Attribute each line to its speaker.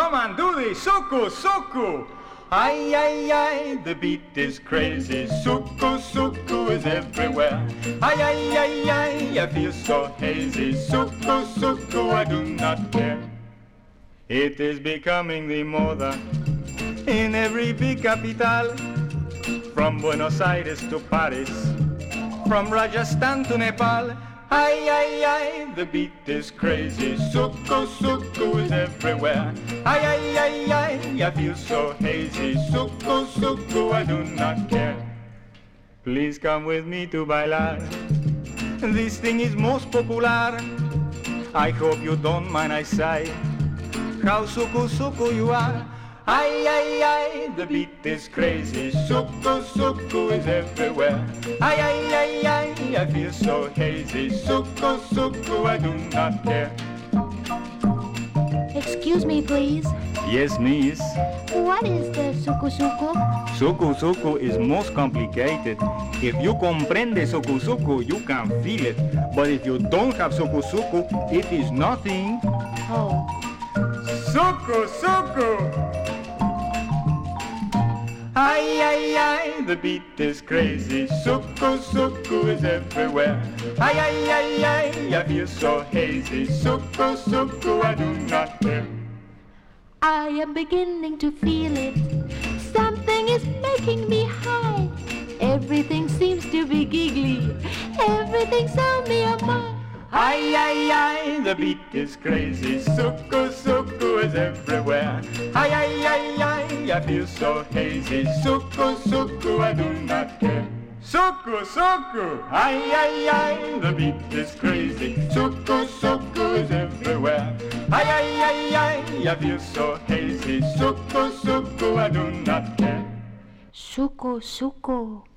Speaker 1: Come on, do the suku, suku. Ay, ay, ay, the beat is crazy. Suku, suku is everywhere. Ay, ay, ay, ay, I feel so hazy. Suku, suku, I do not care. It is becoming the moda in every big capital. From Buenos Aires to Paris, from Rajasthan to Nepal. Ay, ay, ay, the beat is crazy. Suku, suku is everywhere. Ay, ay, ay, ay, I feel so hazy. Suku, suku, I do not care. Please come with me to bailar. This thing is most popular. I hope you don't mind I say how suku, suku you are. Ay, ay, ay, the beat is crazy. Suku, suku is everywhere. Ay, ay, ay, ay, I feel so hazy. Suku, suku, I do not care.
Speaker 2: Excuse me, please.
Speaker 1: Yes, miss.
Speaker 2: What is the suku suku?
Speaker 1: Suku, suku is most complicated. If you comprende suku, suku, you can feel it. But if you don't have suku, suku, it is nothing.
Speaker 2: Oh.
Speaker 1: Suku, suku. Ay, ay, ay, the beat is crazy. Suku, suku is everywhere. Ay, ay, ay, ay, I feel so hazy. Suku, suku, I do not care.
Speaker 2: I am beginning to feel it. Something is making me high. Everything seems to be giggly. Everything's on me a mind.
Speaker 1: Ay, ay, ay, the beat is crazy. Suku, suku is everywhere. Ay, ay, ay, ay, I feel so hazy. Suku, suku, I do not care. Suku, suku, ay, ay, ay, the beat is crazy. Suku, suku is everywhere. Ay, ay, ay, ay, I feel so hazy. Suku, suku, I do not care.
Speaker 2: Suku suku.